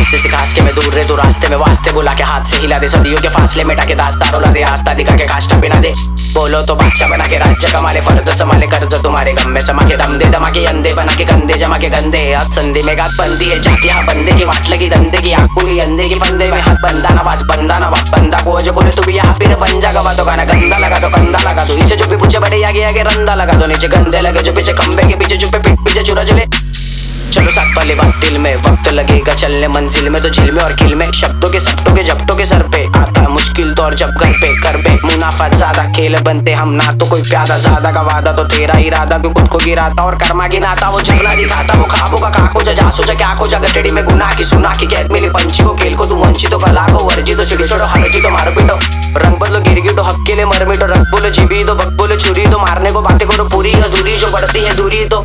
रास्ते से खास के मैं दूर रे, तू रास्ते में वास्ते बुला के हाथ से हिला दे, सदियों के फासले मिटा के दास्तार ला दे, आस्था दिखा के काष्ठा पिना दे, बोलो तो बादशाह बना के राज्य कमाले, फर्ज संभाले कर्ज तुम्हारे गम में समा के दम दे, दमा के अंधे बना के कंधे जमा के गंदे, अब संधि में गात बंदी है जाती हाँ बंदे की वाट लगी धंधे की, आग पूरी अंधे की फंदे में हाथ बंदा ना बाज बंदा ना बात बंदा को जो कोले तू भी यहाँ फिर पंजा गवा तो गाना गंदा लगा तो कंधा लगा दो, इसे जो भी पूछे बड़े आगे आगे रंदा लगा दो, नीचे गंदे लगे जो पीछे खंबे के पीछे चुपे पीठ पीछे चुरा चले, चलो साथ वाली बात दिल में, वक्त लगेगा चलने मंजिल में, तो झिल में और खिल में शब्दों के सट्टों के झपटों के सर पे आता है मुश्किल तो और जब घर पे कर पे मुनाफा ज्यादा, खेल बनते हम ना तो कोई प्यादा, ज्यादा का वादा तो तेरा इरादा, क्यों खुद को गिराता और कर्मा गिनाता, वो झगड़ा दिखाता वो खाबो का काको जा सोचा क्या को जगह टेढ़ी में गुनाह की सुना की कैद मिली पंछी को खेल को तू वंशी तो कला को वर्जी तो चिड़ी छोड़ो हरजी तो मार पीटो, रंग बदलो गिरगी तो हक के लिए मर मिटो, रख बोलो जीवी तो बक बोलो चुरी तो मारने को बातें करो पूरी अधूरी, जो बढ़ती है दूरी तो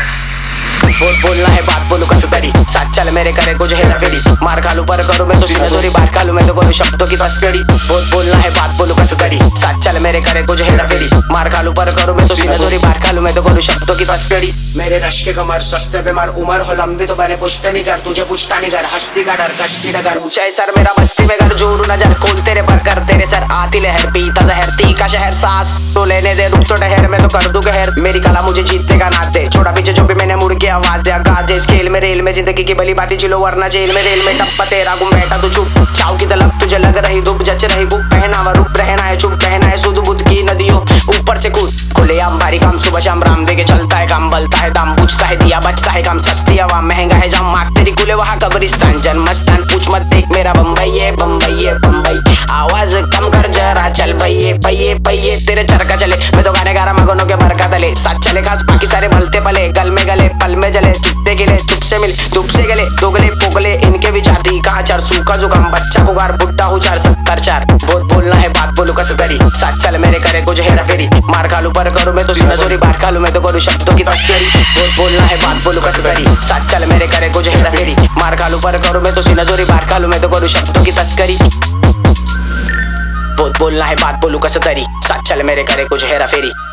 बोलना है बात बोलू कसुतरी, साथ चल मेरे करे कुछ हेरा फेरी, मार खालू पर करूँ मैं तो सीना जोरी, बात खालू मैं तो करूँ शब्दों की तस्करी, बोलना है बात बोलू कसुतरी, साथ चल मेरे करे कुछ हेरा फेरी, मार खालू पर करूँ मैं तो सीना जोरी, बात खालू मैं तो करूँ शब्दों की तस्करी, मेरे रश के कमर सस्ते पे मार उमर हो लंबी तो मैंने पुछते नहीं कर, तुझे पूछता नहीं कर, हस्ती का डर कश्ती डगर ऊंचाई सर मेरा मस्ती में घर जोरू नजर खोल तेरे पर कर तेरे सर आती लहर पीता जहर तीखा शहर सांस तो लेने दे रुक तो ठहर मैं तो कर दूं कहर, मेरी कला मुझे जीतने का नाच दे, छोड़ा पीछे जो भी मैंने मुड़ के आवाज दिया गाजे, इस खेल में रेल में जिंदगी की भली बाती चिलो वरना जेल में रेल में टप्पा तेरा गुम बैठा तू चुप, चाव की तलब तुझे लग रही धूप जच रही गुप, पहना व रूप रहना है चुप कहना है सुध बुद्ध की नदियों ऊपर से कूद, खुले आम भारी काम सुबह शाम राम दे के चलता है काम, बलता है दाम बुझता है दिया बचता है काम, सस्ती हवा महंगा है जाम, माँ तेरी कुले वहाँ कब्रिस्तान जन्मस्थान, पूछ मत देख मेरा बम्बई है बम्बई है बम्बई, आवाज कम कर जरा चल पहिए पहिए पहिए तेरे चरका चले, मैं तो गाने गा रहा मगनों के बरका तले, साथ चले खास बाकी सारे भलते पले, गल में गले पल में जले, चुपते गिले चुप से मिल धूप से गले, दोगले पोगले इनके विचार दी कहा चार सूखा जुकाम बच्चा को गार बुड्ढा हो 474 बोलना है बात बोलू कसुतरी, साथ चल मेरे करे कुछ हेरा फेरी, मार खालू पर करूँ मैं तो सीना जोरी, बात खालू मैं तो करूँ शब्दों की तस्करी, बोलना है बात बोलू कसुतरी, साथ चल मेरे करे कुछ हेरा फेरी, मार खालू पर करूँ मैं तो सीना जोरी, बात खालू मैं तो करूँ शब्दों की तस्करी, बोलना है बात बोलू कसुतरी, साथ चल मेरे करे कुछ हेरा फेरी।